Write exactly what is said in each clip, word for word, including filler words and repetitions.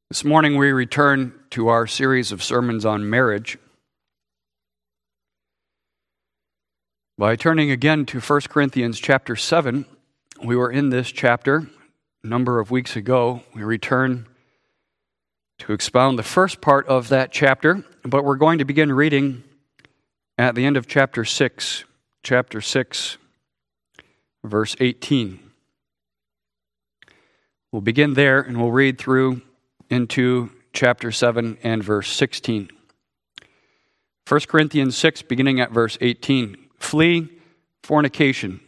This morning we return to our series of sermons on marriage by turning again to First Corinthians chapter seven. We were in this chapter a number of weeks ago. We return to expound the first part of that chapter, but we're going to begin reading at the end of chapter six, chapter six, verse eighteen. We'll begin there and we'll read through into chapter seven and verse sixteen. First Corinthians six, beginning at verse eighteen. Flee fornication.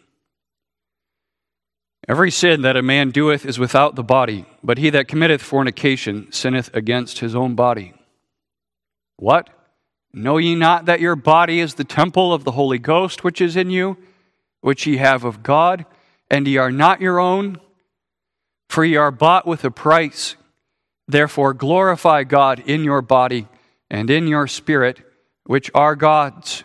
Every sin that a man doeth is without the body, but he that committeth fornication sinneth against his own body. What? Know ye not that your body is the temple of the Holy Ghost which is in you, which ye have of God, and ye are not your own? For ye are bought with a price. Therefore glorify God in your body and in your spirit, which are God's.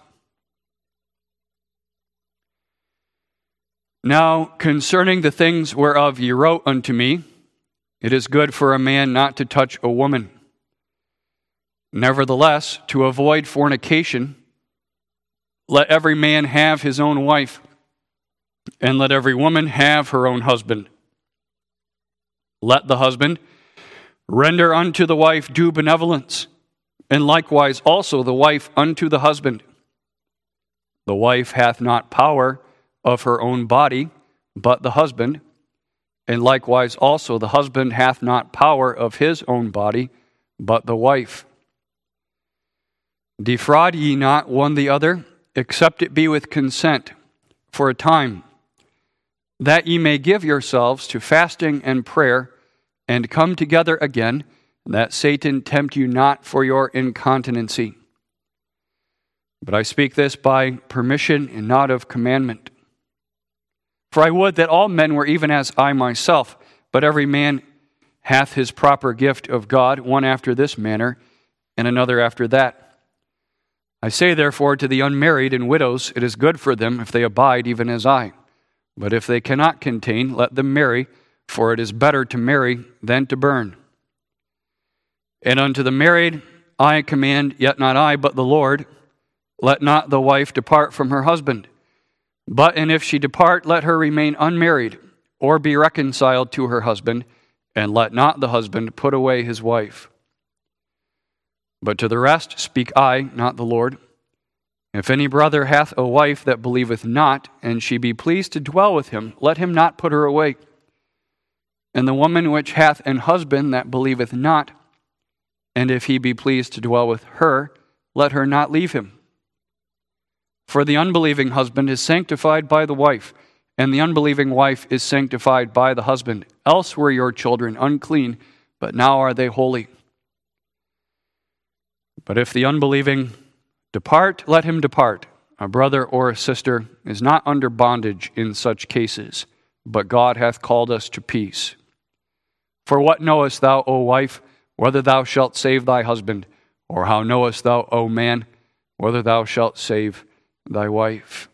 Now concerning the things whereof ye wrote unto me, it is good for a man not to touch a woman. Nevertheless, to avoid fornication, let every man have his own wife, and let every woman have her own husband. Let the husband render unto the wife due benevolence, and likewise also the wife unto the husband. The wife hath not power of her own body, but the husband, and likewise also the husband hath not power of his own body, but the wife. Defraud ye not one the other, except it be with consent, for a time, that ye may give yourselves to fasting and prayer, and come together again, that Satan tempt you not for your incontinency. But I speak this by permission and not of commandment. For I would that all men were even as I myself, but every man hath his proper gift of God, one after this manner, and another after that. I say therefore to the unmarried and widows, it is good for them if they abide even as I. But if they cannot contain, let them marry, for it is better to marry than to burn. And unto the married I command, yet not I, but the Lord, let not the wife depart from her husband. But and if she depart, let her remain unmarried, or be reconciled to her husband, and let not the husband put away his wife. But to the rest speak I, not the Lord. If any brother hath a wife that believeth not, and she be pleased to dwell with him, let him not put her away. And the woman which hath an husband that believeth not, and if he be pleased to dwell with her, let her not leave him. For the unbelieving husband is sanctified by the wife, and the unbelieving wife is sanctified by the husband. Else were your children unclean, but now are they holy. But if the unbelieving depart, let him depart. A brother or a sister is not under bondage in such cases, but God hath called us to peace. For what knowest thou, O wife, whether thou shalt save thy husband? Or how knowest thou, O man, whether thou shalt save thy wife?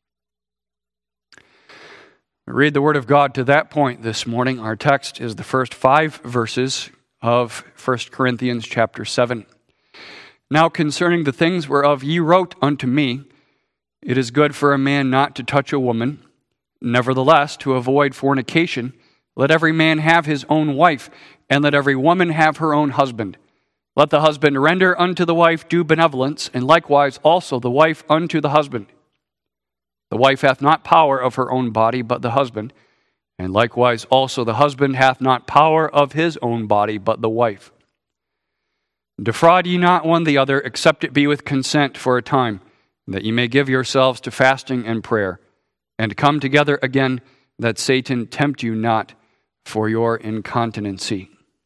We read the word of God to that point this morning. Our text is the first five verses of First Corinthians chapter seven. Now concerning the things whereof ye wrote unto me, it is good for a man not to touch a woman. Nevertheless, to avoid fornication, let every man have his own wife, and let every woman have her own husband. Let the husband render unto the wife due benevolence, and likewise also the wife unto the husband. The wife hath not power of her own body, but the husband, and likewise also the husband hath not power of his own body, but the wife. Defraud ye not one the other, except it be with consent for a time, that ye may give yourselves to fasting and prayer, and come together again, that Satan tempt you not for your incontinency.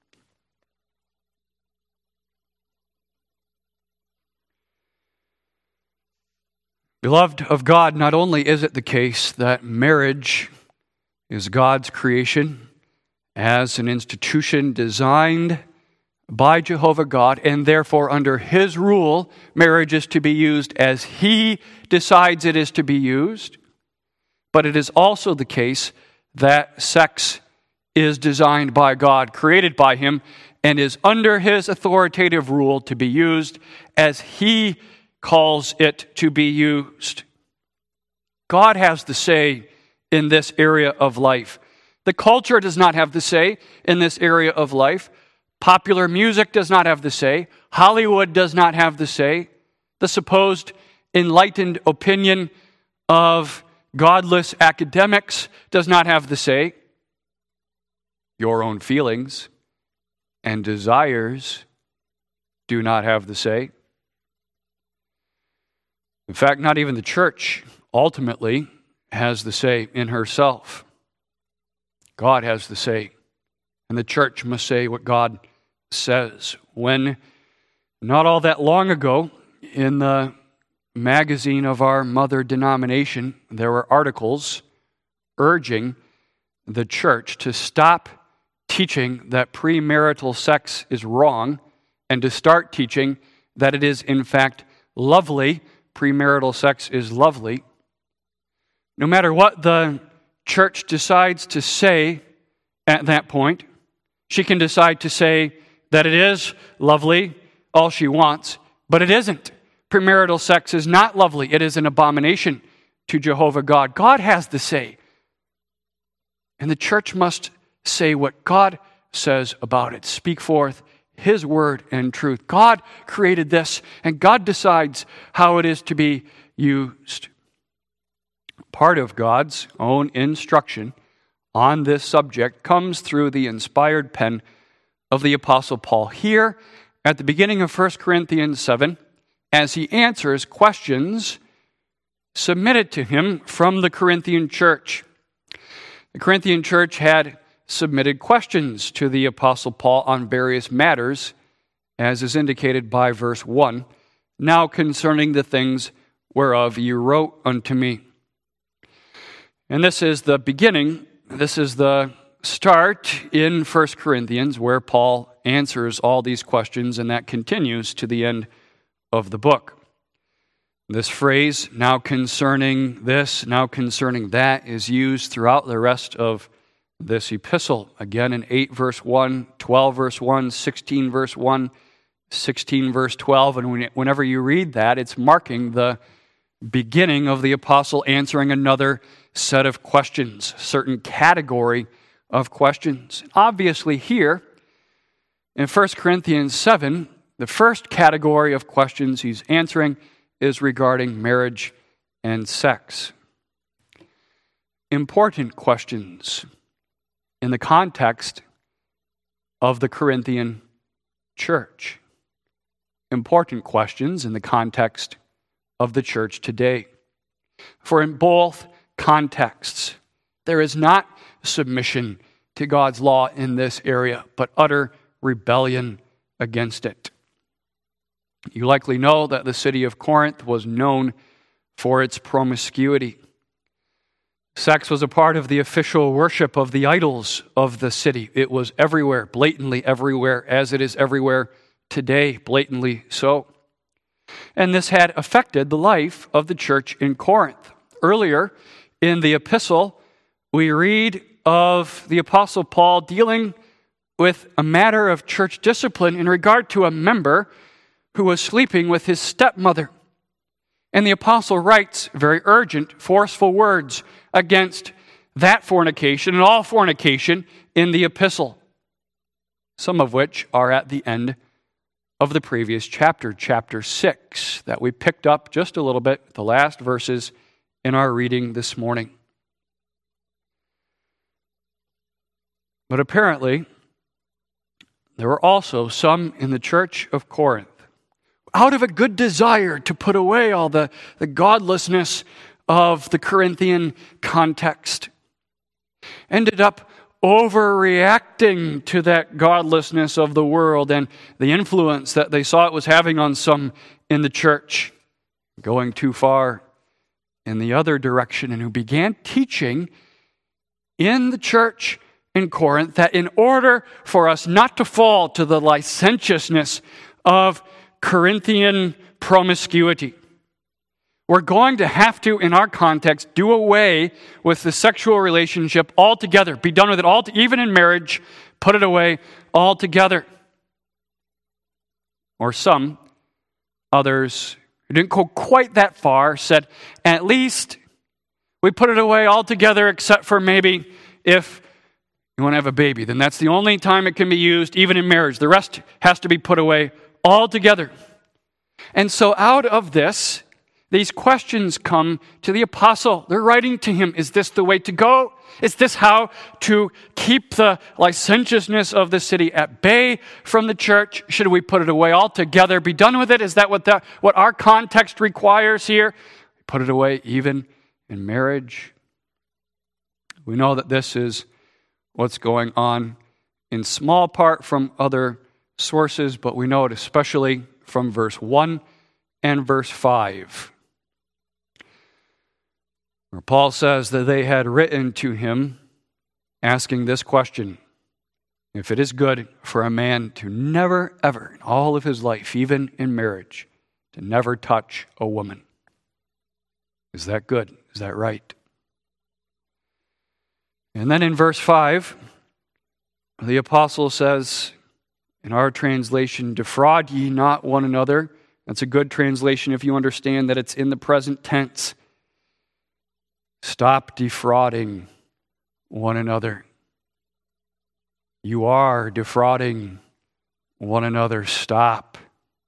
Beloved of God, not only is it the case that marriage is God's creation as an institution designed by Jehovah God, and therefore under His rule, marriage is to be used as He decides it is to be used, but it is also the case that sex is designed by God, created by Him, and is under his authoritative rule to be used as he calls it to be used. God has the say in this area of life. The culture does not have the say in this area of life. Popular music does not have the say. Hollywood does not have the say. The supposed enlightened opinion of godless academics does not have the say. Your own feelings and desires do not have the say. In fact, not even the church ultimately has the say in herself. God has the say, and the church must say what God says. When not all that long ago, in the magazine of our mother denomination, there were articles urging the church to stop teaching that premarital sex is wrong and to start teaching that it is in fact lovely. Premarital sex is lovely. No matter what the church decides to say at that point, she can decide to say that it is lovely, all she wants, but it isn't. Premarital sex is not lovely. It is an abomination to Jehovah God. God has the say. And the church must say what God says about it. Speak forth His word and truth. God created this, and God decides how it is to be used. Part of God's own instruction on this subject comes through the inspired pen of the Apostle Paul. Here, at the beginning of First Corinthians seven, as he answers questions submitted to him from the Corinthian church. The Corinthian church had submitted questions to the Apostle Paul on various matters, as is indicated by verse one. Now concerning the things whereof you wrote unto me. And this is the beginning, this is the start in First Corinthians where Paul answers all these questions, and that continues to the end of the book. This phrase, now concerning this, now concerning that, is used throughout the rest of this epistle. Again in eight verse one, twelve verse one, sixteen verse one, sixteen verse twelve, and whenever you read that, it's marking the beginning of the apostle answering another set of questions, certain category of questions. Obviously here, in First Corinthians seven, the first category of questions he's answering is regarding marriage and sex. Important questions in the context of the Corinthian church. Important questions in the context of the church today. For in both contexts, there is not submission to God's law in this area, but utter rebellion against it. You likely know that the city of Corinth was known for its promiscuity. Sex was a part of the official worship of the idols of the city. It was everywhere, blatantly everywhere, as it is everywhere today, blatantly so. And this had affected the life of the church in Corinth. Earlier in the epistle, we read of the Apostle Paul dealing with a matter of church discipline in regard to a member who was sleeping with his stepmother. And the apostle writes very urgent, forceful words against that fornication and all fornication in the epistle, some of which are at the end of the previous chapter, chapter six, that we picked up just a little bit, the last verses in our reading this morning. But apparently, there were also some in the church of Corinth, out of a good desire to put away all the, the godlessness of the Corinthian context, ended up overreacting to that godlessness of the world and the influence that they saw it was having on some in the church, going too far in the other direction, and who began teaching in the church in Corinth that in order for us not to fall to the licentiousness of Corinthian promiscuity, we're going to have to, in our context, do away with the sexual relationship altogether. Be done with it all, even in marriage, put it away altogether. or some. Others who didn't go quite that far said, at least we put it away altogether except for maybe if you want to have a baby. Then that's the only time it can be used, even in marriage. The rest has to be put away altogether. And so out of this, these questions come to the apostle. They're writing to him, is this the way to go? Is this how to keep the licentiousness of the city at bay from the church? Should we put it away altogether, be done with it? Is that what, the, what our context requires here? Put it away even in marriage? We know that this is what's going on in small part from other sources, but we know it especially from verse one and verse five. Where Paul says that they had written to him asking this question: if it is good for a man to never, ever, in all of his life, even in marriage, to never touch a woman. Is that good? Is that right? And then in verse five, the apostle says, in our translation, defraud ye not one another. That's a good translation if you understand that it's in the present tense. Stop defrauding one another. You are defrauding one another. Stop.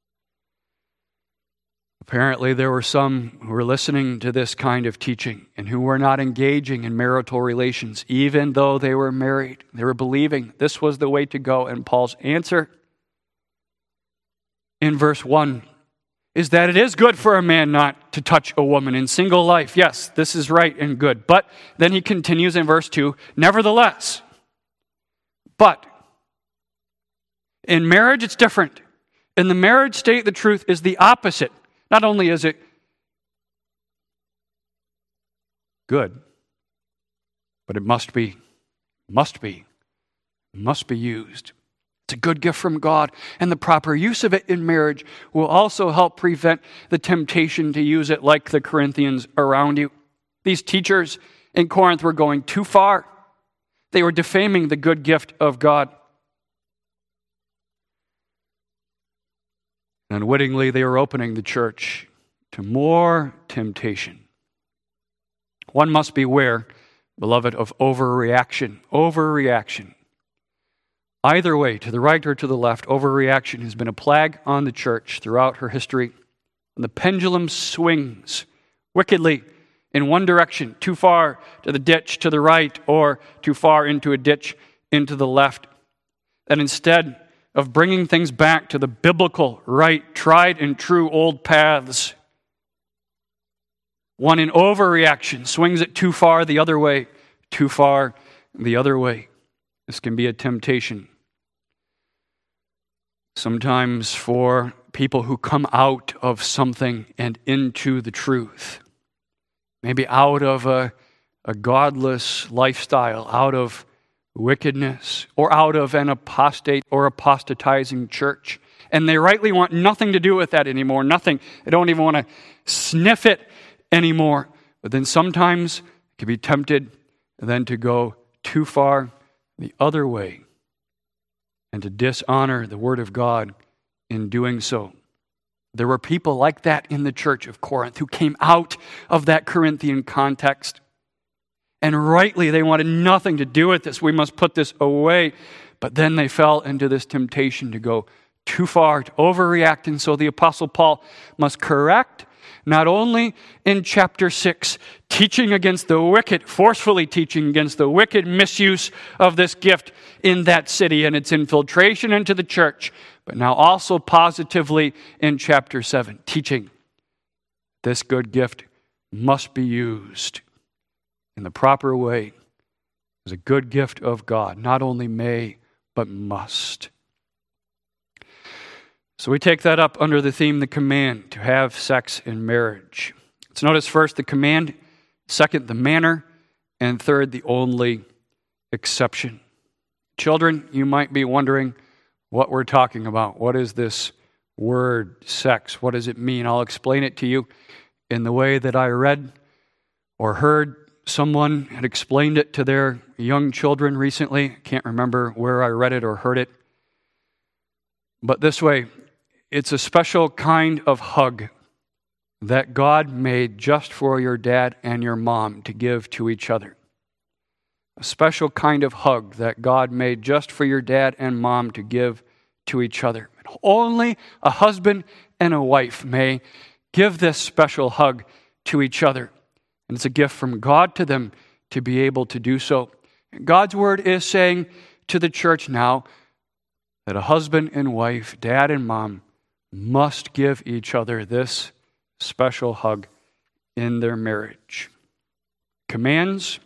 Apparently, there were some who were listening to this kind of teaching and who were not engaging in marital relations, even though they were married. They were believing this was the way to go. And Paul's answer in verse one is that it is good for a man not to touch a woman in single life. Yes, this is right and good. But then he continues in verse two, nevertheless. But in marriage, it's different. In the marriage state, the truth is the opposite. Not only is it good, but it must be, must be, must be used. It's a good gift from God, and the proper use of it in marriage will also help prevent the temptation to use it like the Corinthians around you. These teachers in Corinth were going too far. They were defaming the good gift of God. Unwittingly, they were opening the church to more temptation. One must beware, beloved, of overreaction. Overreaction. Either way, to the right or to the left, overreaction has been a plague on the church throughout her history. And the pendulum swings wickedly in one direction, too far to the ditch to the right, or too far into a ditch into the left. And instead of bringing things back to the biblical, right, tried and true old paths, one in overreaction swings it too far the other way, too far the other way. This can be a temptation. Sometimes for people who come out of something and into the truth. Maybe out of a, a godless lifestyle, out of wickedness, or out of an apostate or apostatizing church. And they rightly want nothing to do with that anymore, nothing. They don't even want to sniff it anymore. But then sometimes it can be tempted then to go too far the other way and to dishonor the Word of God in doing so. There were people like that in the church of Corinth who came out of that Corinthian context. And rightly, they wanted nothing to do with this. We must put this away. But then they fell into this temptation to go too far, to overreact. And so the Apostle Paul must correct, not only in chapter six, teaching against the wicked, forcefully teaching against the wicked misuse of this gift in that city and its infiltration into the church, but now also positively in chapter seven, teaching this good gift must be used in the proper way as a good gift of God. Not only may, but must. So we take that up under the theme, the command to have sex in marriage. Let's notice first the command, second the manner, and third the only exception. Children, you might be wondering what we're talking about. What is this word sex? What does it mean? I'll explain it to you in the way that I read or heard someone had explained it to their young children recently. I can't remember where I read it or heard it. But this way, It's a special kind of hug that God made just for your dad and your mom to give to each other. A special kind of hug that God made just for your dad and mom to give to each other. Only a husband and a wife may give this special hug to each other. And it's a gift from God to them to be able to do so. God's word is saying to the church now that a husband and wife, dad and mom, must give each other this special hug in their marriage. Commands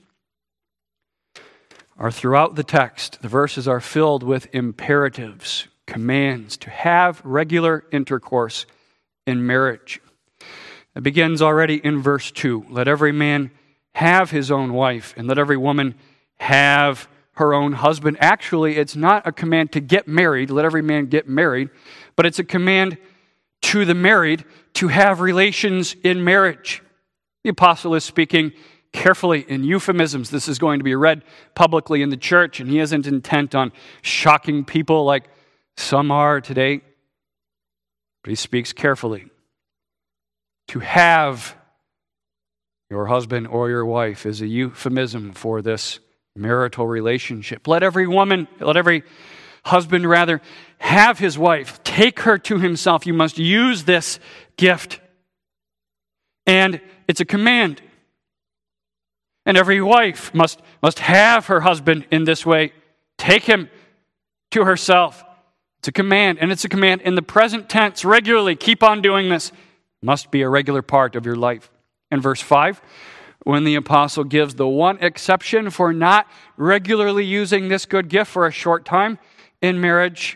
are throughout the text. The verses are filled with imperatives, commands to have regular intercourse in marriage. It begins already in verse two. Let every man have his own wife, and let every woman have her own husband. Actually, it's not a command to get married, let every man get married, but it's a command to the married to have relations in marriage. The apostle is speaking carefully in euphemisms. This is going to be read publicly in the church, and he isn't intent on shocking people like some are today, but he speaks carefully. To have your husband or your wife is a euphemism for this marital relationship. Let every woman, let every husband rather, have his wife, take her to himself. You must use this gift. And it's a command. And every wife must, must have her husband in this way. Take him to herself. It's a command, and it's a command in the present tense, regularly. Keep on doing this. Must be a regular part of your life. In verse five, when the apostle gives the one exception for not regularly using this good gift for a short time in marriage,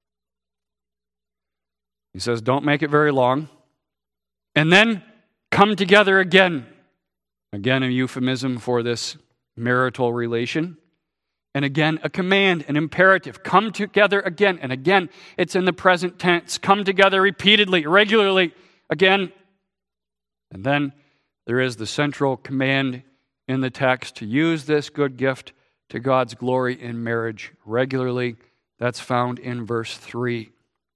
he says, don't make it very long. And then come together again. Again, a euphemism for this marital relation. And again, a command, an imperative. Come together again. And again, it's in the present tense. Come together repeatedly, regularly, again. And then there is the central command in the text to use this good gift to God's glory in marriage regularly. That's found in verse three.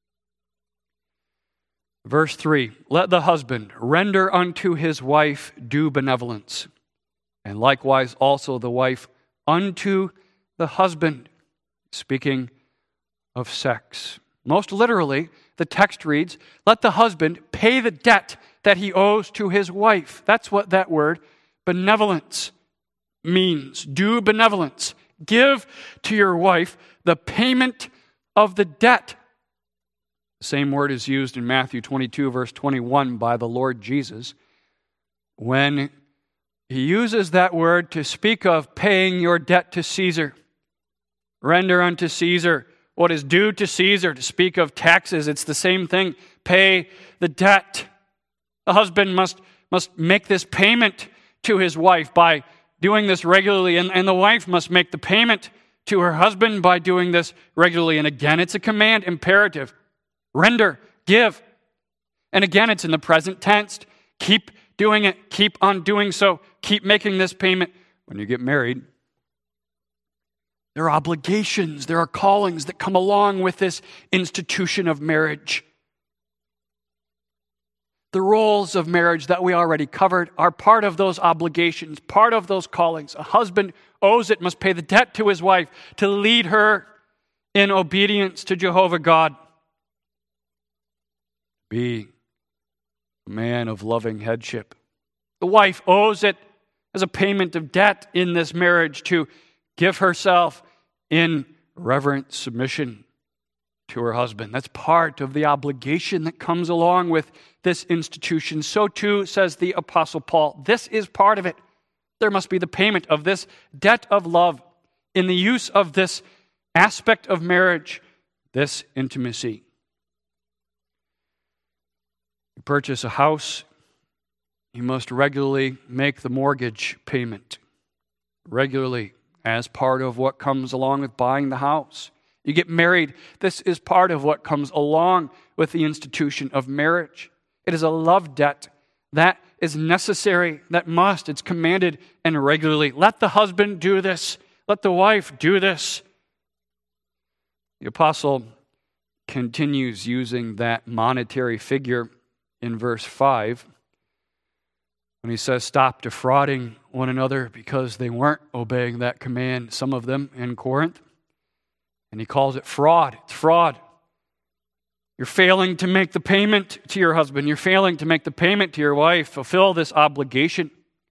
Verse three, let the husband render unto his wife due benevolence, and likewise also the wife unto the husband, speaking of sex. Most literally, the text reads, let the husband pay the debt that he owes to his wife. That's what that word, benevolence, means. Due benevolence. Give to your wife the payment of the debt. The same word is used in Matthew twenty-two, verse twenty-one by the Lord Jesus when he uses that word to speak of paying your debt to Caesar. Render unto Caesar what is due to Caesar. To speak of taxes, it's the same thing. Pay the debt. The husband must, must make this payment to his wife by doing this regularly, and, and the wife must make the payment to her husband by doing this regularly. And again, it's a command, imperative. Render, give. And again, it's in the present tense. Keep doing it. Keep on doing so. Keep making this payment. When you get married, there are obligations, there are callings that come along with this institution of marriage. The roles of marriage that we already covered are part of those obligations, part of those callings. A husband owes it, must pay the debt to his wife to lead her in obedience to Jehovah God. Be a man of loving headship. The wife owes it as a payment of debt in this marriage to give herself in reverent submission to her husband. That's part of the obligation that comes along with this institution. So too, says the Apostle Paul, this is part of it. There must be the payment of this debt of love in the use of this aspect of marriage, this intimacy. You purchase a house, you must regularly make the mortgage payment. Regularly, as part of what comes along with buying the house. You get married, this is part of what comes along with the institution of marriage. It is a love debt that is necessary, that must, it's commanded and regularly. Let the husband do this. Let the wife do this. The apostle continues using that monetary figure in verse five when he says, stop defrauding one another because they weren't obeying that command, some of them in Corinth. And he calls it fraud. It's fraud. You're failing to make the payment to your husband. You're failing to make the payment to your wife. Fulfill this obligation.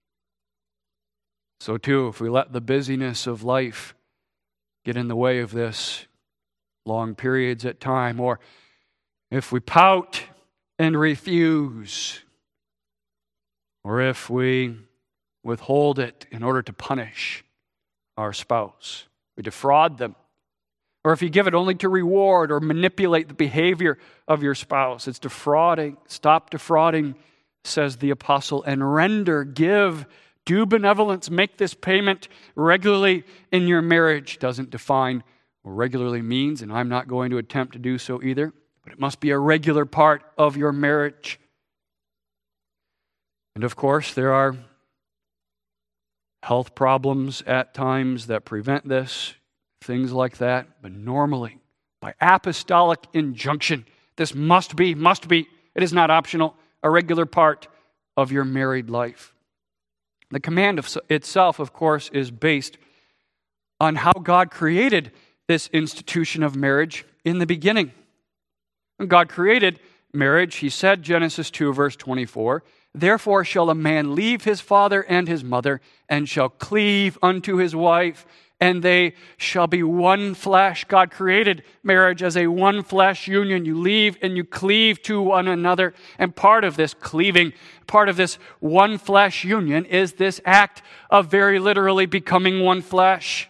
So too, if we let the busyness of life get in the way of this, long periods at time, or if we pout and refuse, or if we withhold it in order to punish our spouse, we defraud them, or if you give it only to reward or manipulate the behavior of your spouse, it's defrauding. Stop defrauding, says the apostle, and render, give, do benevolence, make this payment regularly in your marriage. Doesn't define what regularly means, and I'm not going to attempt to do so either, but it must be a regular part of your marriage. And of course, there are health problems at times that prevent this, things like that. But normally, by apostolic injunction, this must be, must be, it is not optional, a regular part of your married life. The command of itself, of course, is based on how God created this institution of marriage in the beginning. When God created marriage, he said, Genesis two, verse twenty-four, therefore shall a man leave his father and his mother, and shall cleave unto his wife, and they shall be one flesh. God created marriage as a one flesh union. You leave and you cleave to one another. And part of this cleaving, part of this one flesh union is this act of very literally becoming one flesh.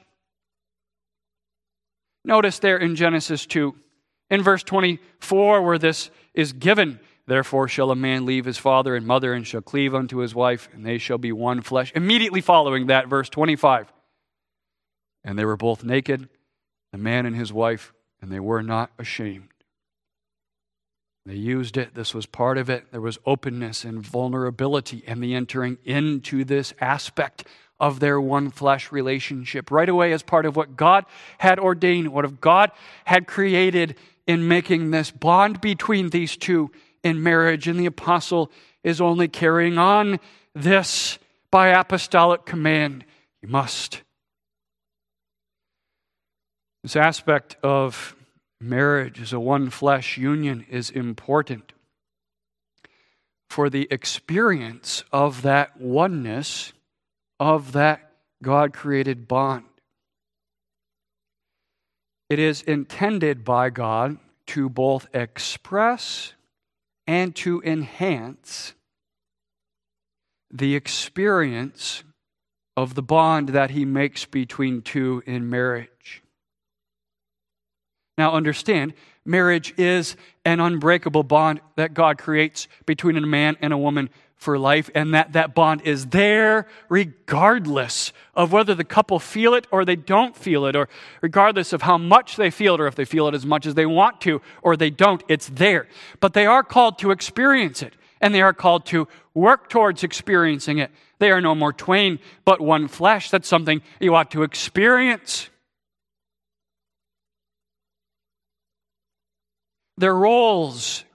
Notice there in Genesis two, in verse twenty-four, where this is given, therefore shall a man leave his father and mother and shall cleave unto his wife, and they shall be one flesh. Immediately following that, verse twenty-five. And they were both naked, the man and his wife, and they were not ashamed. They used it. This was part of it. There was openness and vulnerability and the entering into this aspect of their one flesh relationship right away as part of what God had ordained, what God had created in making this bond between these two in marriage. And the apostle is only carrying on this by apostolic command. You must. This aspect of marriage as a one flesh union is important for the experience of that oneness of that God-created bond. It is intended by God to both express and to enhance the experience of the bond that he makes between two in marriage. Now understand, marriage is an unbreakable bond that God creates between a man and a woman for life, and that that bond is there regardless of whether the couple feel it or they don't feel it, or regardless of how much they feel it, or if they feel it as much as they want to or they don't. It's there. But they are called to experience it, and they are called to work towards experiencing it. They are no more twain, but one flesh. That's something you ought to experience. Their roles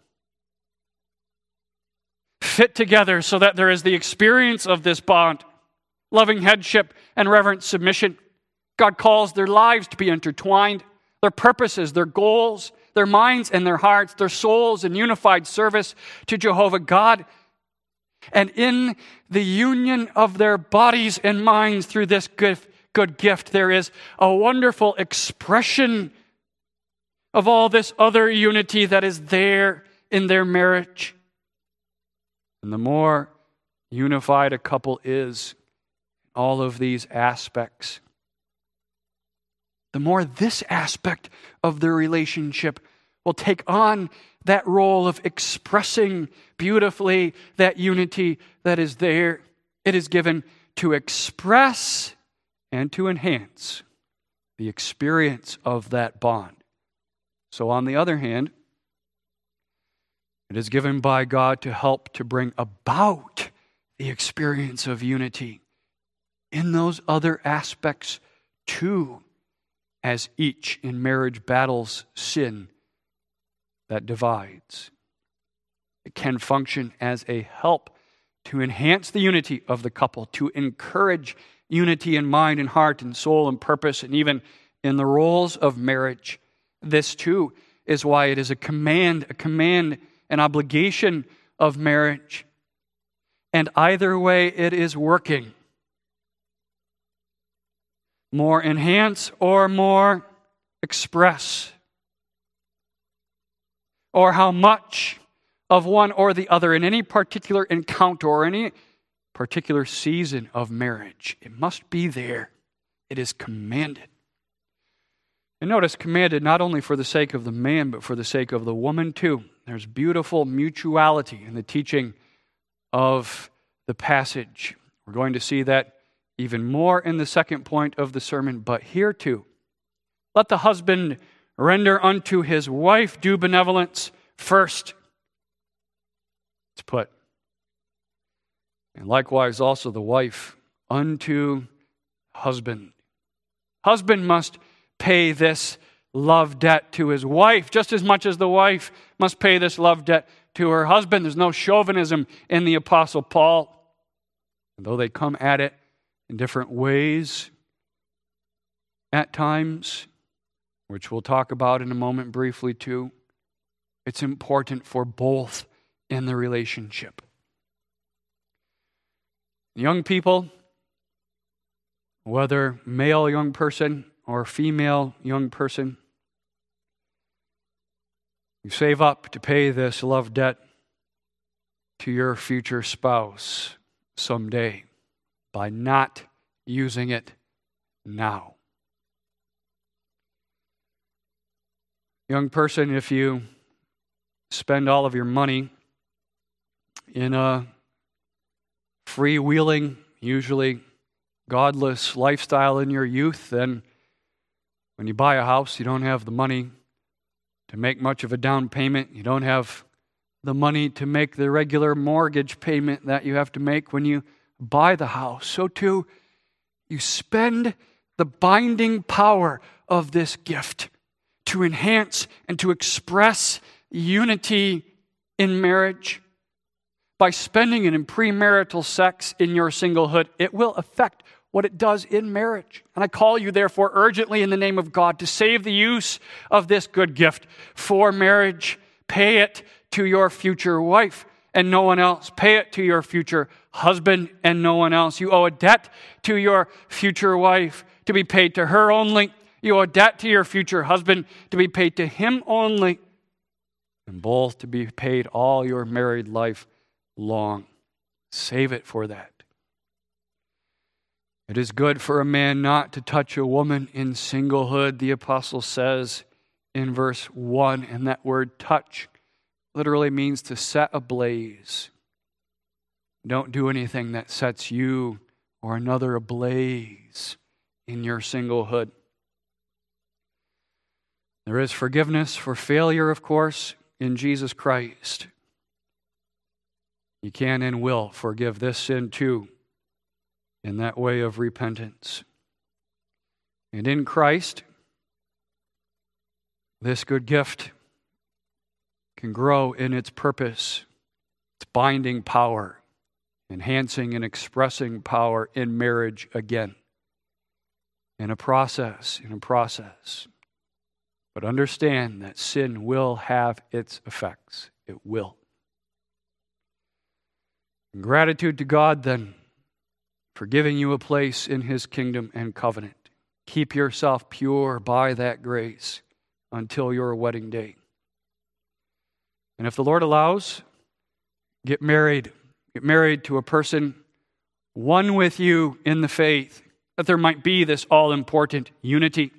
fit together so that there is the experience of this bond, loving headship and reverent submission. God calls their lives to be intertwined, their purposes, their goals, their minds and their hearts, their souls in unified service to Jehovah God. And in the union of their bodies and minds through this good, good gift, there is a wonderful expression of all this other unity that is there in their marriage. And the more unified a couple is, all of these aspects, the more this aspect of their relationship will take on that role of expressing beautifully that unity that is there. It is given to express and to enhance the experience of that bond. So on the other hand, it is given by God to help to bring about the experience of unity in those other aspects too, as each in marriage battles sin that divides. It can function as a help to enhance the unity of the couple, to encourage unity in mind and heart and soul and purpose, and even in the roles of marriage. This too is why it is a command, a command, an obligation of marriage. And either way, it is working. More enhance or more express. Or how much of one or the other in any particular encounter or any particular season of marriage. It must be there. It is commanded. And notice, commanded not only for the sake of the man, but for the sake of the woman too. There's beautiful mutuality in the teaching of the passage. We're going to see that even more in the second point of the sermon, but here too. Let the husband render unto his wife due benevolence first. It's put. And likewise also the wife unto husband. Husband must pay this love debt to his wife, just as much as the wife must pay this love debt to her husband. There's no chauvinism in the Apostle Paul. And though they come at it in different ways at times, which we'll talk about in a moment briefly too, it's important for both in the relationship. Young people, whether male young person or female young person, you save up to pay this love debt to your future spouse someday by not using it now. Young person, if you spend all of your money in a freewheeling, usually godless lifestyle in your youth, then when you buy a house, you don't have the money to make much of a down payment. You don't have the money to make the regular mortgage payment that you have to make when you buy the house. So too, you spend the binding power of this gift to enhance and to express unity in marriage. By spending it in premarital sex in your singlehood, it will affect what it does in marriage. And I call you, therefore, urgently in the name of God to save the use of this good gift for marriage. Pay it to your future wife and no one else. Pay it to your future husband and no one else. You owe a debt to your future wife to be paid to her only. You owe a debt to your future husband to be paid to him only. And both to be paid all your married life long. Save it for that. It is good for a man not to touch a woman in singlehood, the apostle says in verse one. And that word touch literally means to set ablaze. Don't do anything that sets you or another ablaze in your singlehood. There is forgiveness for failure, of course, in Jesus Christ. You can and will forgive this sin too, in that way of repentance. And in Christ, this good gift can grow in its purpose, its binding power, enhancing and expressing power in marriage again. In a process, in a process. But understand that sin will have its effects. It will. In gratitude to God, then, for giving you a place in His kingdom and covenant. Keep yourself pure by that grace until your wedding day. And if the Lord allows, get married. Get married to a person one with you in the faith, that there might be this all-important unity.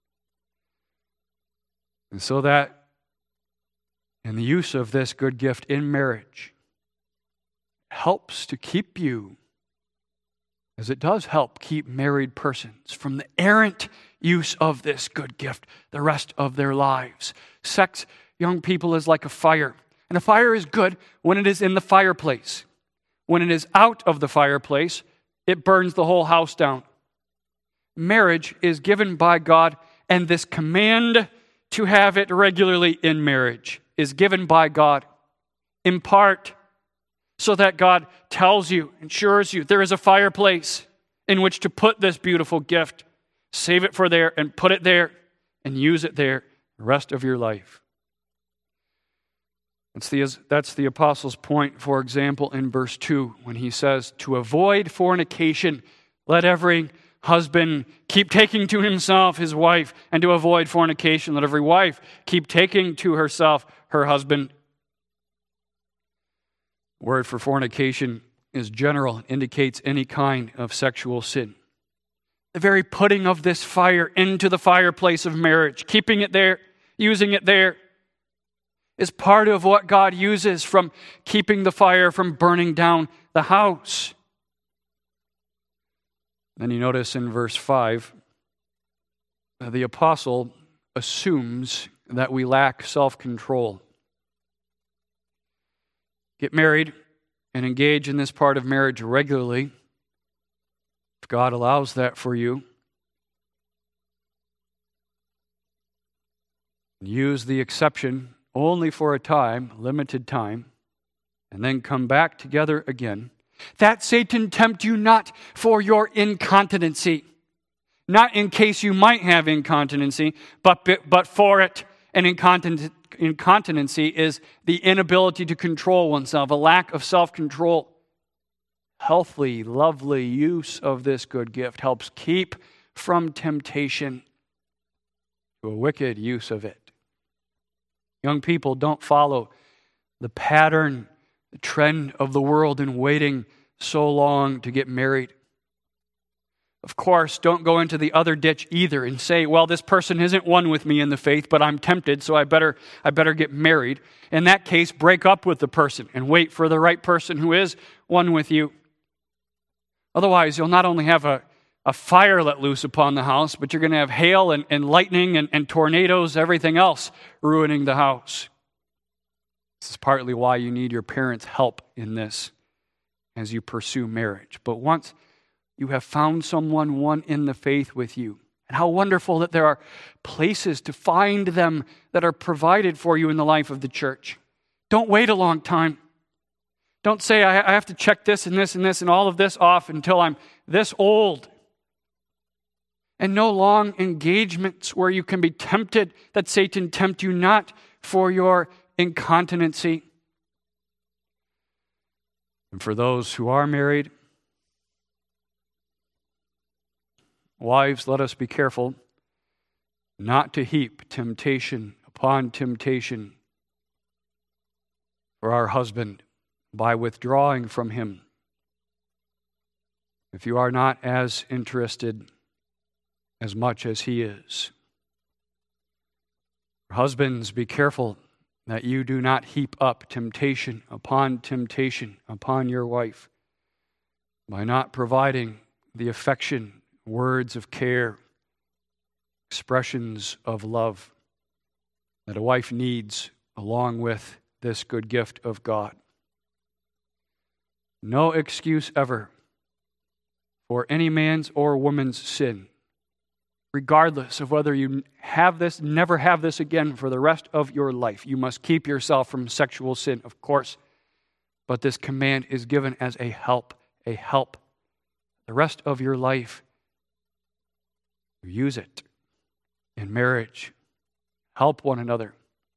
And so that in the use of this good gift in marriage helps to keep you, as it does help keep married persons from the errant use of this good gift the rest of their lives. Sex, young people, is like a fire. And a fire is good when it is in the fireplace. When it is out of the fireplace, it burns the whole house down. Marriage is given by God, and this command to have it regularly in marriage is given by God in part so that God tells you, ensures you, there is a fireplace in which to put this beautiful gift. Save it for there and put it there and use it there the rest of your life. That's the, that's the apostle's point, for example, in verse two, when he says, to avoid fornication, let every husband keep taking to himself his wife, and to avoid fornication, let every wife keep taking to herself her husband. The word for fornication is general, indicates any kind of sexual sin. The very putting of this fire into the fireplace of marriage, keeping it there, using it there, is part of what God uses from keeping the fire from burning down the house. Then you notice in verse five, the apostle assumes that we lack self-control. Get married and engage in this part of marriage regularly, if God allows that for you. Use the exception only for a time, limited time, and then come back together again. That Satan tempt you not for your incontinency, not in case you might have incontinency, but, but for it. And incontinency, incontinency is the inability to control oneself, a lack of self-control. Healthy, lovely use of this good gift helps keep from temptation to a wicked use of it. Young people, don't follow the pattern, the trend of the world in waiting so long to get married. Of course, don't go into the other ditch either and say, well, this person isn't one with me in the faith, but I'm tempted, so I better I better get married. In that case, break up with the person and wait for the right person who is one with you. Otherwise, you'll not only have a, a fire let loose upon the house, but you're going to have hail and, and lightning and, and tornadoes, everything else ruining the house. This is partly why you need your parents' help in this as you pursue marriage. But once you have found someone, one in the faith with you, and how wonderful that there are places to find them that are provided for you in the life of the church. Don't wait a long time. Don't say, I have to check this and this and this and all of this off until I'm this old. And no long engagements where you can be tempted, that Satan tempt you not for your incontinency. And for those who are married, wives, let us be careful not to heap temptation upon temptation for our husband by withdrawing from him. If you are not as interested as much as he is. Husbands, be careful that you do not heap up temptation upon temptation upon your wife by not providing the affection, words of care, expressions of love that a wife needs along with this good gift of God. No excuse ever for any man's or woman's sin, regardless of whether you have this, never have this again for the rest of your life. You must keep yourself from sexual sin, of course, but this command is given as a help, a help. The rest of your life, use it in marriage. Help one another.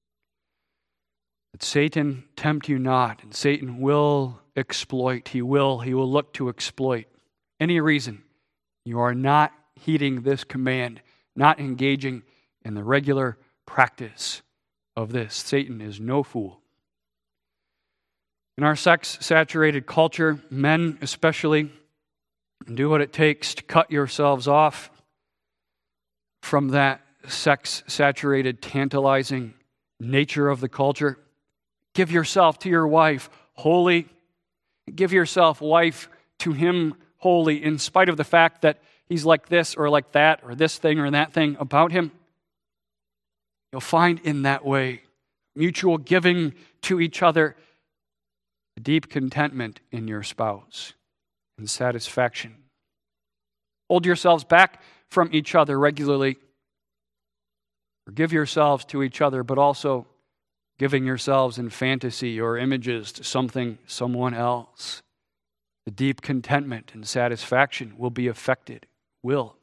That Satan tempt you not, and Satan will exploit. He will. He will look to exploit any reason you are not heeding this command, not engaging in the regular practice of this. Satan is no fool. In our sex-saturated culture, men especially, do what it takes to cut yourselves off from that sex-saturated, tantalizing nature of the culture. Give yourself to your wife wholly. Give yourself, wife, to him wholly, in spite of the fact that he's like this or like that or this thing or that thing about him. You'll find in that way mutual giving to each other, deep contentment in your spouse and satisfaction. Hold yourselves back from each other regularly. Forgive yourselves to each other, but also giving yourselves in fantasy or images to something, someone else. The deep contentment and satisfaction will be affected, will.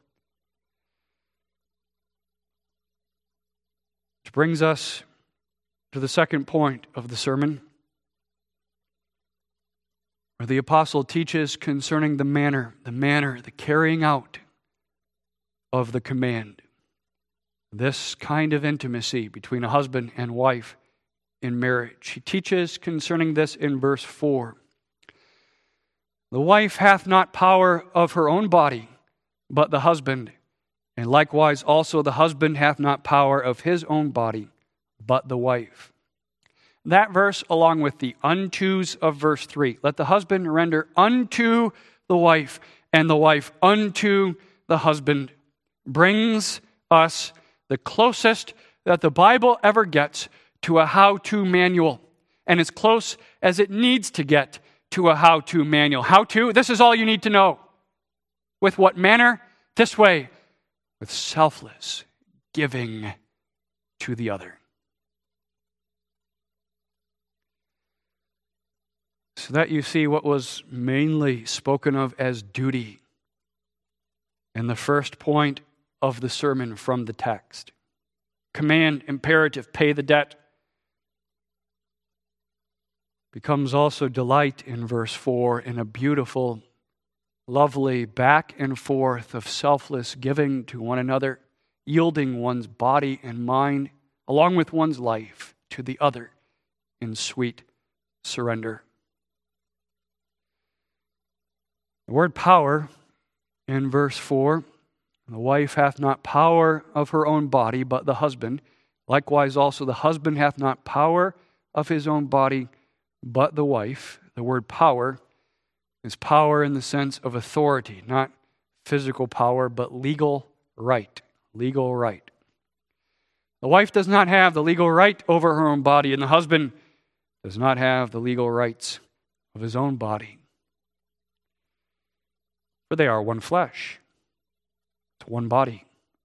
Which brings us to the second point of the sermon, where the apostle teaches concerning the manner, the manner, the carrying out of the command. This kind of intimacy between a husband and wife in marriage. He teaches concerning this in verse four. The wife hath not power of her own body, but the husband. And likewise also the husband hath not power of his own body, but the wife. That verse, along with the untos of verse three, let the husband render unto the wife, and the wife unto the husband, brings us the closest that the Bible ever gets to a how-to manual, and as close as it needs to get to a how-to manual. How to? This is all you need to know. With what manner? This way, with selfless giving to the other. So that you see what was mainly spoken of as duty in the first point of the sermon from the text. Command, imperative, pay the debt, becomes also delight in verse four in a beautiful, lovely back and forth of selfless giving to one another, yielding one's body and mind, along with one's life, to the other in sweet surrender. The word power in verse four, the wife hath not power of her own body, but the husband. Likewise also the husband hath not power of his own body, but the wife. The word power is power in the sense of authority, not physical power, but legal right. Legal right. The wife does not have the legal right over her own body, and the husband does not have the legal rights of his own body. For they are one flesh. It's one body.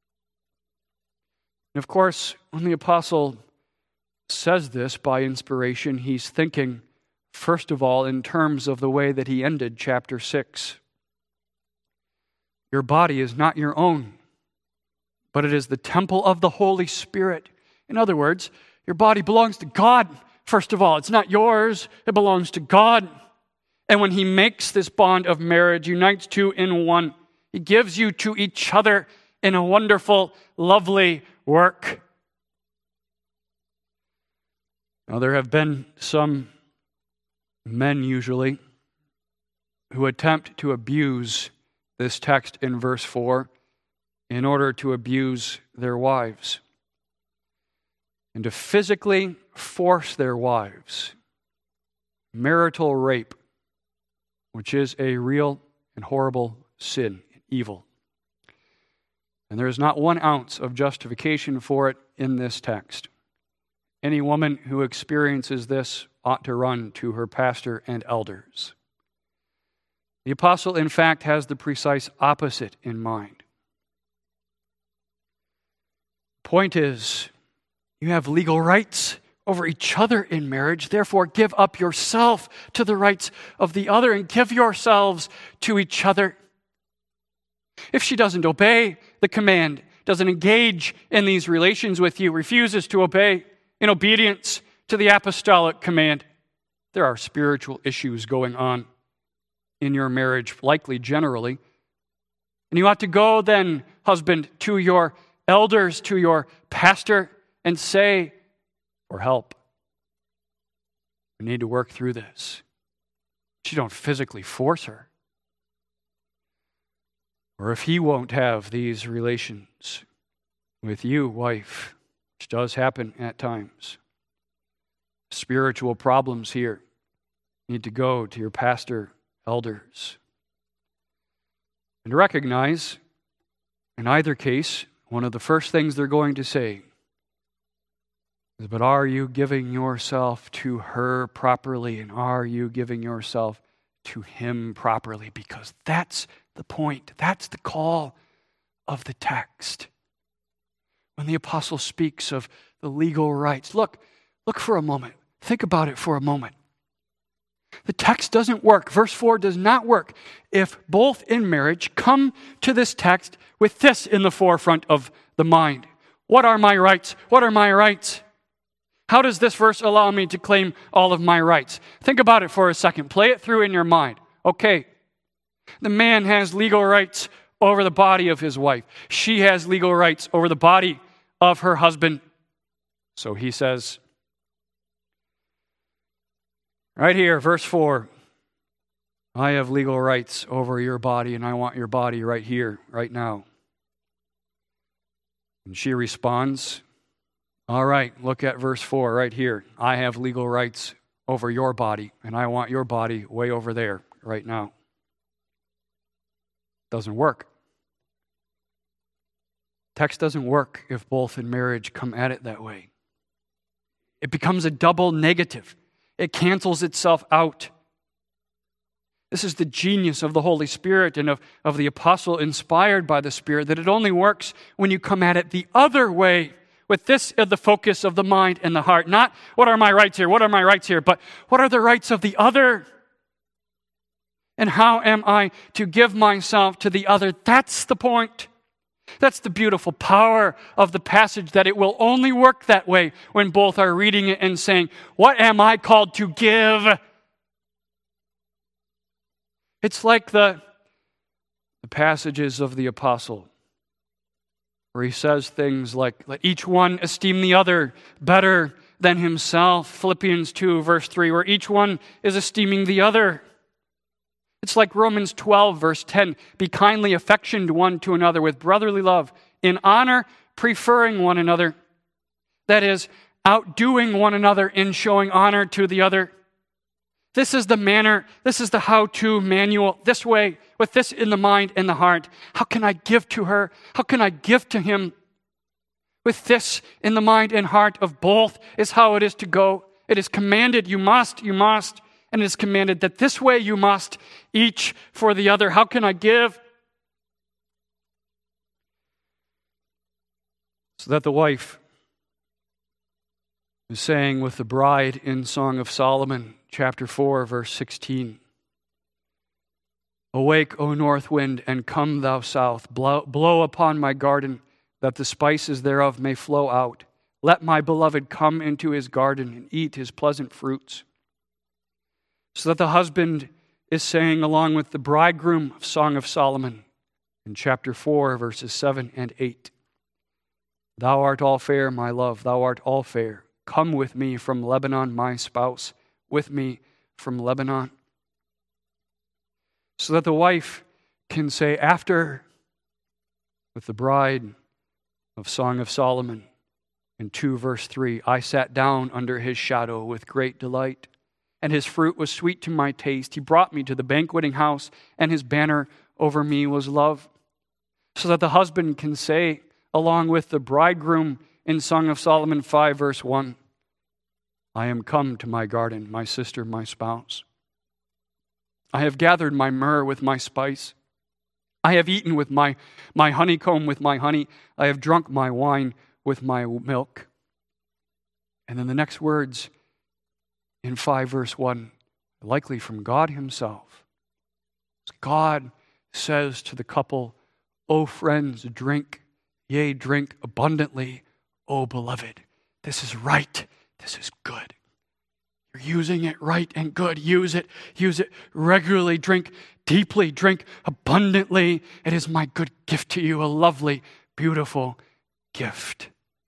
And of course, when the apostle says this by inspiration, he's thinking, first of all, in terms of the way that he ended chapter six. Your body is not your own, but it is the temple of the Holy Spirit. In other words, your body belongs to God, first of all. It's not yours, it belongs to God. And when he makes this bond of marriage, unites two in one, he gives you to each other in a wonderful, lovely work. Now, there have been some men, usually, who attempt to abuse this text in verse four in order to abuse their wives and to physically force their wives. Marital rape, which is a real and horrible sin, evil. And there is not one ounce of justification for it in this text. Any woman who experiences this ought to run to her pastor and elders. The apostle, in fact, has the precise opposite in mind. Point is, you have legal rights over each other in marriage. Therefore, give up yourself to the rights of the other and give yourselves to each other. If she doesn't obey the command, doesn't engage in these relations with you, refuses to obey in obedience to the apostolic command, there are spiritual issues going on in your marriage, likely generally. And you ought to go then, husband, to your elders, to your pastor, and say, for help. We need to work through this. But you don't physically force her. Or if he won't have these relations with you, wife, which does happen at times, spiritual problems here, you need to go to your pastor, elders. And to recognize, in either case, one of the first things they're going to say is, but are you giving yourself to her properly? And are you giving yourself to him properly? Because that's the point. That's the call of the text. When the apostle speaks of the legal rights, look, Look for a moment. Think about it for a moment. The text doesn't work. Verse four does not work if both in marriage come to this text with this in the forefront of the mind. What are my rights? What are my rights? How does this verse allow me to claim all of my rights? Think about it for a second. Play it through in your mind. Okay, the man has legal rights over the body of his wife. She has legal rights over the body of her husband. So he says, right here, verse four, I have legal rights over your body, and I want your body right here, right now. And she responds, all right, look at verse four right here. I have legal rights over your body, and I want your body way over there right now. Doesn't work. Text doesn't work if both in marriage come at it that way. It becomes a double negative. It cancels itself out. This is the genius of the Holy Spirit and of, of the apostle inspired by the Spirit, that it only works when you come at it the other way, with this at the focus of the mind and the heart. Not, what are my rights here? What are my rights here? But what are the rights of the other? And how am I to give myself to the other? That's the point. That's the beautiful power of the passage, that it will only work that way when both are reading it and saying, what am I called to give? It's like the, the passages of the apostle, where he says things like, let each one esteem the other better than himself. Philippians two, verse three, where each one is esteeming the other. It's like Romans twelve, verse ten, be kindly affectioned one to another with brotherly love, in honor, preferring one another. That is, outdoing one another in showing honor to the other. This is the manner, this is the how-to manual, this way, with this in the mind and the heart. How can I give to her? How can I give to him? With this in the mind and heart of both is how it is to go. It is commanded, you must, you must. And it is commanded that this way you must, each for the other. How can I give? So that the wife is saying with the bride in Song of Solomon, chapter four, verse sixteen. Awake, O north wind, and come thou south. Blow, blow upon my garden, that the spices thereof may flow out. Let my beloved come into his garden and eat his pleasant fruits. So that the husband is saying, along with the bridegroom of Song of Solomon, in chapter four, verses seven and eight, thou art all fair, my love, thou art all fair. Come with me from Lebanon, my spouse, with me from Lebanon. So that the wife can say, after, with the bride of Song of Solomon, in two, verse three, I sat down under his shadow with great delight, and his fruit was sweet to my taste. He brought me to the banqueting house, and his banner over me was love. So that the husband can say, along with the bridegroom in Song of Solomon five, verse one, I am come to my garden, my sister, my spouse. I have gathered my myrrh with my spice. I have eaten with my, my honeycomb with my honey. I have drunk my wine with my milk. And then the next words in five, verse one, likely from God himself. God says to the couple, O friends, drink, yea, drink abundantly, O beloved. This is right. This is good. You're using it right and good. Use it. Use it regularly. Drink deeply. Drink abundantly. It is my good gift to you, a lovely, beautiful gift.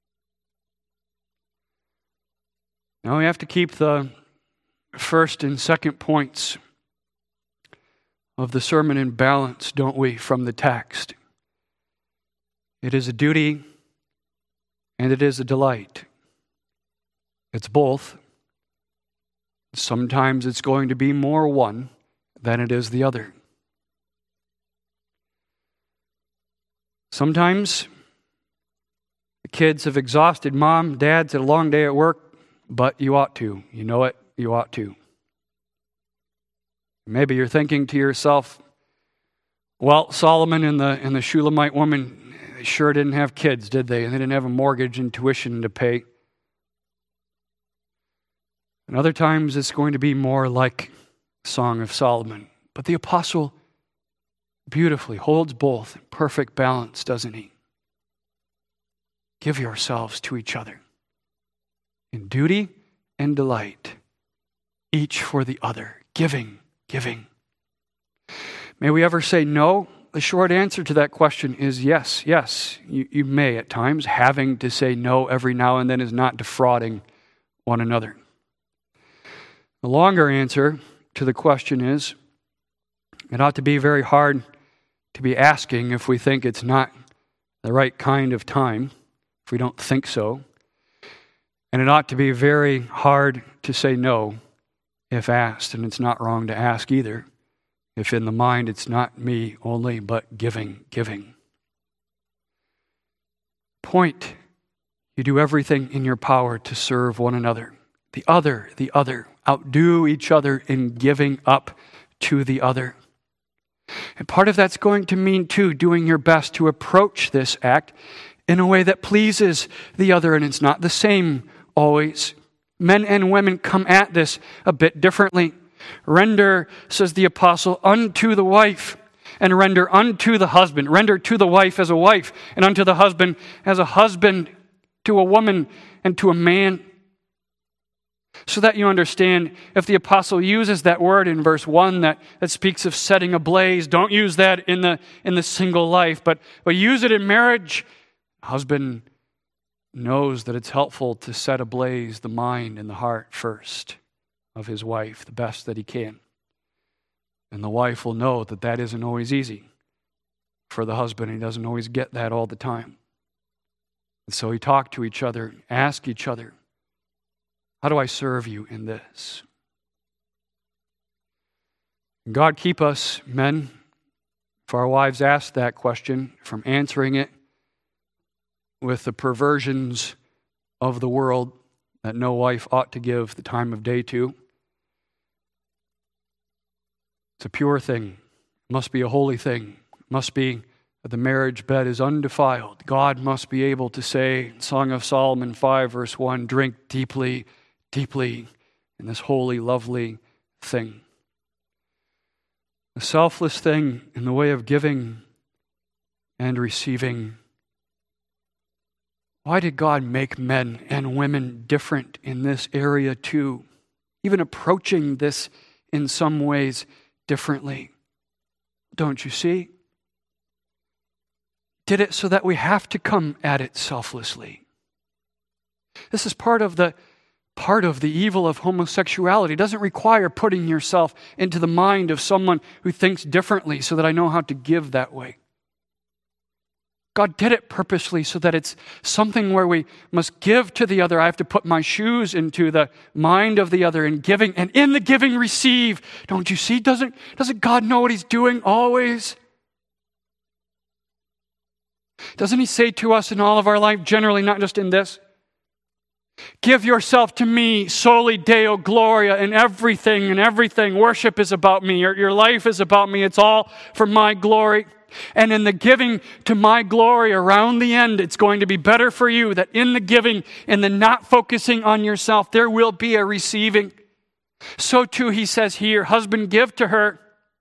Now we have to keep the first and second points of the sermon in balance, don't we, from the text. It is a duty and it is a delight. It's both. Sometimes it's going to be more one than it is the other. Sometimes the kids have exhausted mom, dad's had a long day at work, but you ought to. You know it. You ought to. Maybe you're thinking to yourself, well, Solomon and the and the Shulamite woman, they sure didn't have kids, did they? And they didn't have a mortgage and tuition to pay. And other times it's going to be more like Song of Solomon. But the apostle beautifully holds both in perfect balance, doesn't he? Give yourselves to each other in duty and delight, each for the other, giving, giving. May we ever say no? The short answer to that question is yes, yes. You, you may at times. Having to say no every now and then is not defrauding one another. The longer answer to the question is, it ought to be very hard to be asking if we think it's not the right kind of time, if we don't think so. And it ought to be very hard to say no if asked, and it's not wrong to ask either, if in the mind it's not me only, but giving, giving. Point, you do everything in your power to serve one another. The other, the other. Outdo each other in giving up to the other. And part of that's going to mean, too, doing your best to approach this act in a way that pleases the other, and it's not the same always. Men and women come at this a bit differently. Render, says the apostle, unto the wife, and render unto the husband. Render to the wife as a wife, and unto the husband as a husband, to a woman and to a man. So that you understand, if the apostle uses that word in verse one that, that speaks of setting ablaze, don't use that in the in the single life, but, but use it in marriage. Husband knows that it's helpful to set ablaze the mind and the heart first of his wife, the best that he can. And the wife will know that that isn't always easy for the husband. He doesn't always get that all the time. And so he talk to each other, ask each other, how do I serve you in this? God keep us, men, if our wives ask that question, from answering it with the perversions of the world that no wife ought to give the time of day to. It's a pure thing. It must be a holy thing. It must be that the marriage bed is undefiled. God must be able to say, Song of Solomon five, verse one, drink deeply, deeply in this holy, lovely thing. A selfless thing in the way of giving and receiving. Why did God make men and women different in this area too? Even approaching this in some ways differently. Don't you see? Did it so that we have to come at it selflessly. This is part of the part of the evil of homosexuality. It doesn't require putting yourself into the mind of someone who thinks differently so that I know how to give that way. God did it purposely so that it's something where we must give to the other. I have to put my shoes into the mind of the other in giving, and in the giving receive. Don't you see? Doesn't, doesn't God know what He's doing always? Doesn't He say to us in all of our life, generally, not just in this? Give yourself to me, soli Deo Gloria, in everything, and everything. Worship is about me. Your, your life is about me. It's all for my glory. And in the giving to my glory around the end, it's going to be better for you that in the giving and the not focusing on yourself, there will be a receiving. So too, he says here, husband, give to her.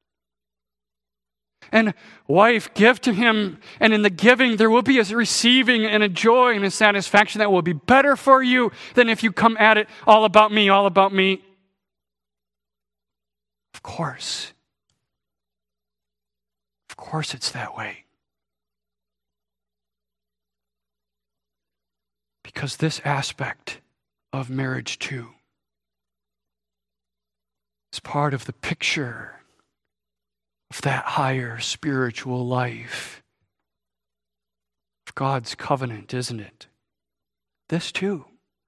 And wife, give to him. And in the giving, there will be a receiving and a joy and a satisfaction that will be better for you than if you come at it all about me, all about me. Of course. Of course it's that way. Because this aspect of marriage too is part of the picture of that higher spiritual life of God's covenant, isn't it? This too.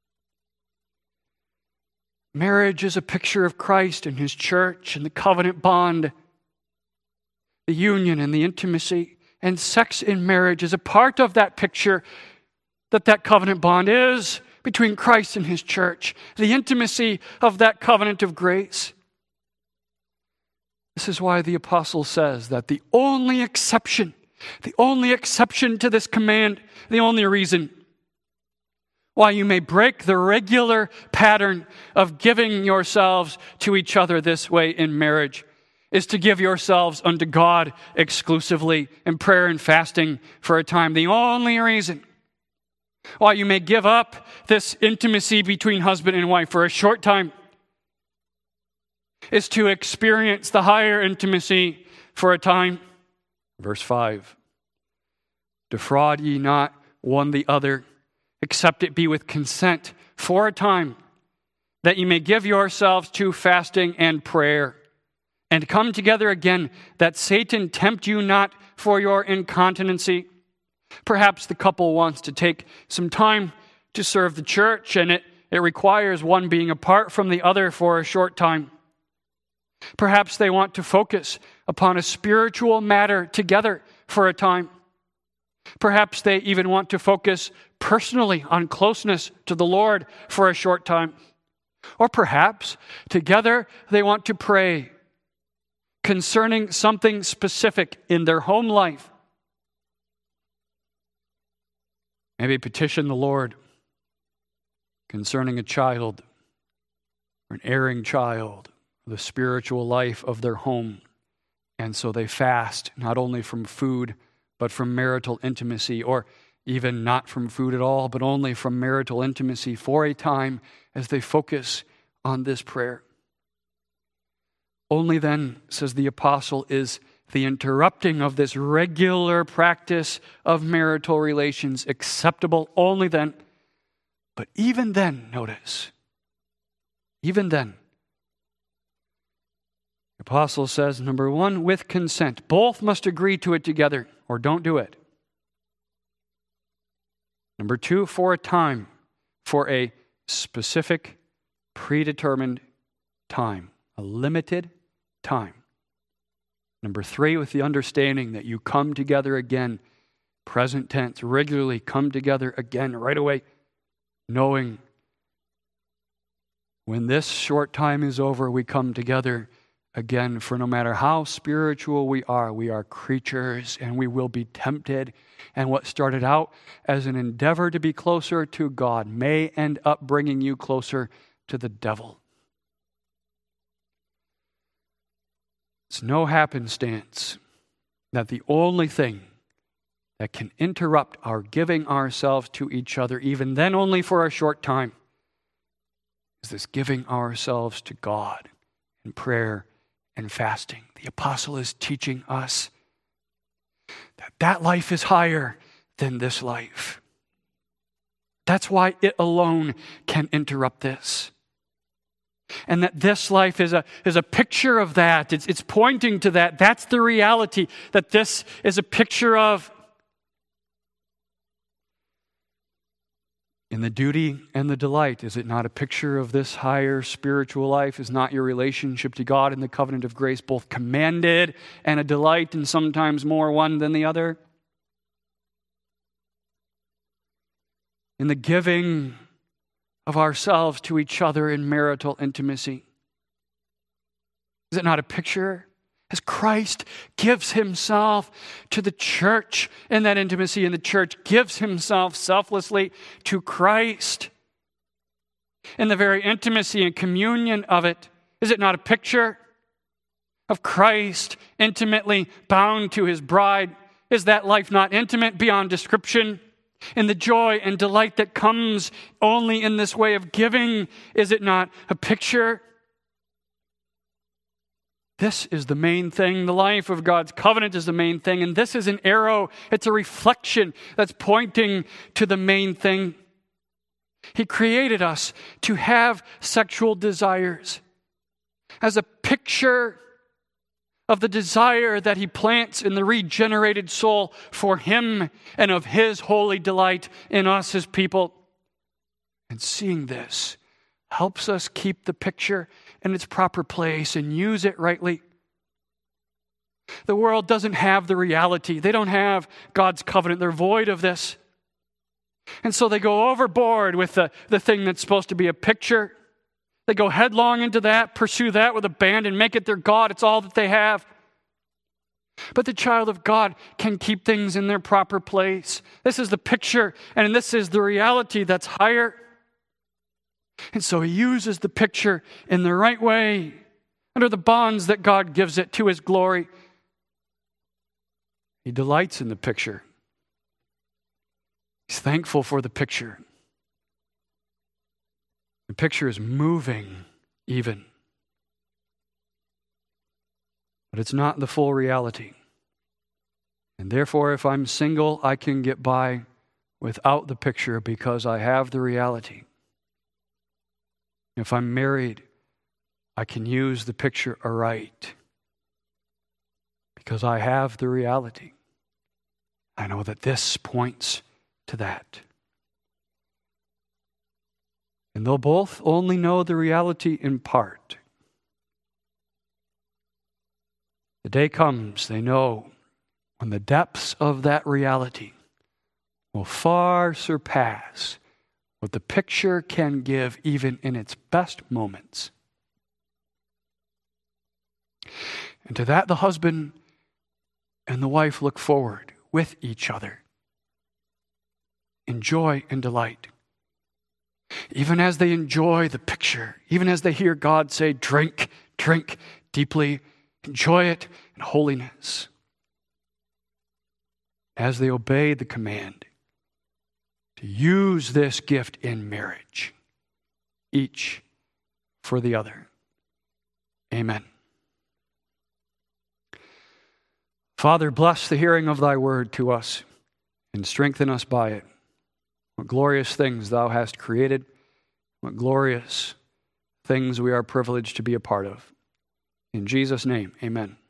Marriage is a picture of Christ and His church and the covenant bond, the union and the intimacy, and sex in marriage is a part of that picture that that covenant bond is between Christ and His church, the intimacy of that covenant of grace. This is why the apostle says that the only exception, the only exception to this command, the only reason Why you may break the regular pattern of giving yourselves to each other this way in marriage is to give yourselves unto God exclusively in prayer and fasting for a time. The only reason why you may give up this intimacy between husband and wife for a short time is to experience the higher intimacy for a time. Verse five, defraud ye not one the other, except it be with consent for a time, that ye may give yourselves to fasting and prayer, and come together again, that Satan tempt you not for your incontinency. Perhaps the couple wants to take some time to serve the church, and it, it requires one being apart from the other for a short time. Perhaps they want to focus upon a spiritual matter together for a time. Perhaps they even want to focus personally on closeness to the Lord for a short time. Or perhaps together they want to pray concerning something specific in their home life. Maybe petition the Lord concerning a child or an erring child, the spiritual life of their home. And so they fast not only from food, but from marital intimacy, or even not from food at all, but only from marital intimacy for a time as they focus on this prayer. Only then, says the apostle, is the interrupting of this regular practice of marital relations acceptable. Only then. But even then, notice, even then, the apostle says, number one, with consent. Both must agree to it together, or don't do it. Number two, for a time, for a specific, predetermined time, a limited time. Number three, with the understanding that you come together again, present tense, regularly come together again right away, knowing when this short time is over, we come together again, for no matter how spiritual we are, we are creatures and we will be tempted. And what started out as an endeavor to be closer to God may end up bringing you closer to the devil. It's no happenstance that the only thing that can interrupt our giving ourselves to each other, even then only for a short time, is this giving ourselves to God in prayer and fasting. The apostle is teaching us that that life is higher than this life. That's why it alone can interrupt this. And that this life is a, is a picture of that. It's, it's pointing to that. That's the reality that this is a picture of. In the duty and the delight, is it not a picture of this higher spiritual life? Is not your relationship to God in the covenant of grace both commanded and a delight, and sometimes more one than the other? In the giving of ourselves to each other in marital intimacy, is it not a picture? As Christ gives himself to the church in that intimacy, and the church gives himself selflessly to Christ in the very intimacy and communion of it, is it not a picture of Christ intimately bound to his bride? Is that life not intimate beyond description? In the joy and delight that comes only in this way of giving, is it not a picture? This is the main thing. The life of God's covenant is the main thing. And this is an arrow. It's a reflection that's pointing to the main thing. He created us to have sexual desires as a picture of the desire that he plants in the regenerated soul for him and of his holy delight in us, his people. And seeing this helps us keep the picture in its proper place and use it rightly. The world doesn't have the reality. They don't have God's covenant. They're void of this. And so they go overboard with the, the thing that's supposed to be a picture. They go headlong into that, pursue that with abandon, make it their God. It's all that they have. But the child of God can keep things in their proper place. This is the picture, and this is the reality that's higher. And so he uses the picture in the right way, under the bonds that God gives it to his glory. He delights in the picture. He's thankful for the picture. The picture is moving even. But it's not the full reality. And therefore, if I'm single, I can get by without the picture because I have the reality. If I'm married, I can use the picture aright because I have the reality. I know that this points to that. And they'll both only know the reality in part. The day comes, they know, when the depths of that reality will far surpass what the picture can give even in its best moments. And to that the husband and the wife look forward with each other in joy and delight. Even as they enjoy the picture, even as they hear God say, drink, drink deeply, enjoy it in holiness. As they obey the command to use this gift in marriage, each for the other. Amen. Father, bless the hearing of thy word to us and strengthen us by it. What glorious things thou hast created. What glorious things we are privileged to be a part of. In Jesus' name, amen.